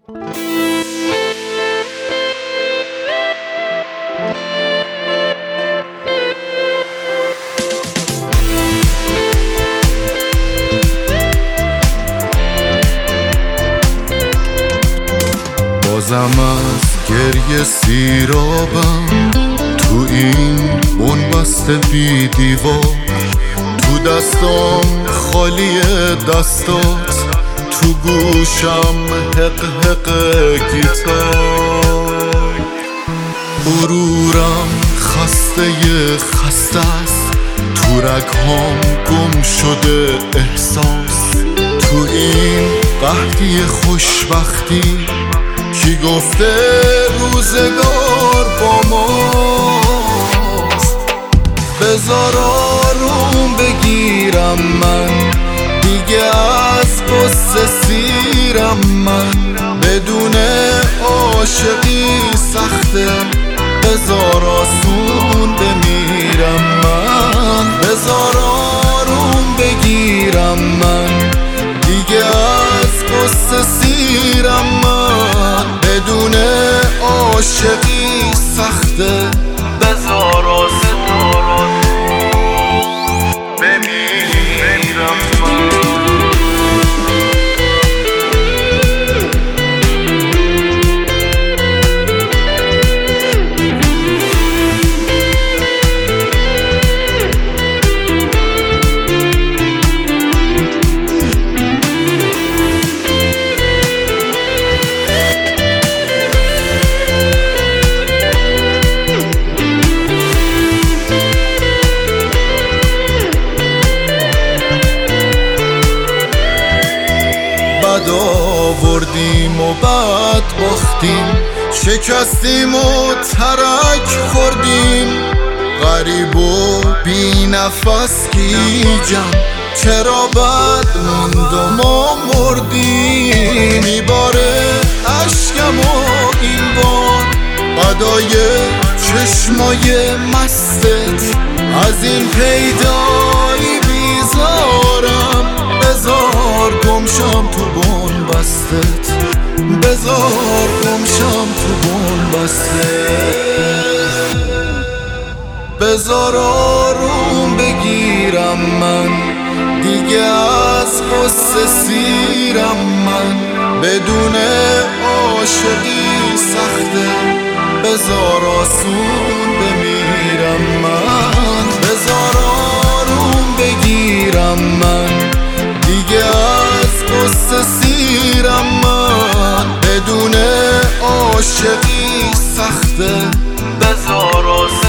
بازم از گریه سیرابم تو این بنبست بی دیوار، تو دستام خالی دستات، تو گوشم حق حق گیتار. غرورم خسته است، تو رگهام گم شده احساس. تو این قحطی خوشبختی کی گفته روزگار با ماست؟ بذار آروم بگیرم من، دیگه از قصه سیرم من. بدون عاشقی سخته، بذار آسون بمیرم من. بذار آروم بگیرم من، دیگه از قصه سیرم من. بدون عاشقی سخته، بذار آسون بمیرم من. بد آوردیم و بد باختیم، شکستیم و ترک خوردیم. غریب و بی نفس گیجم، چرا بد موند و ما مردیم. میباره عشقم و این بار بدای چشمای مستت، از این پیدایی بیزارم. بذار گمشم تو بنبستت، بذار گمشم تو بنبستت. بذار آروم بگیرم من، دیگه از قصه سیرم من. بدون عاشقی سخته، بذار آسون بمیرم من. بذار آروم بگیرم من، دیگه از قصه سیرم من. بدون عاشقی سخته، بذار آسون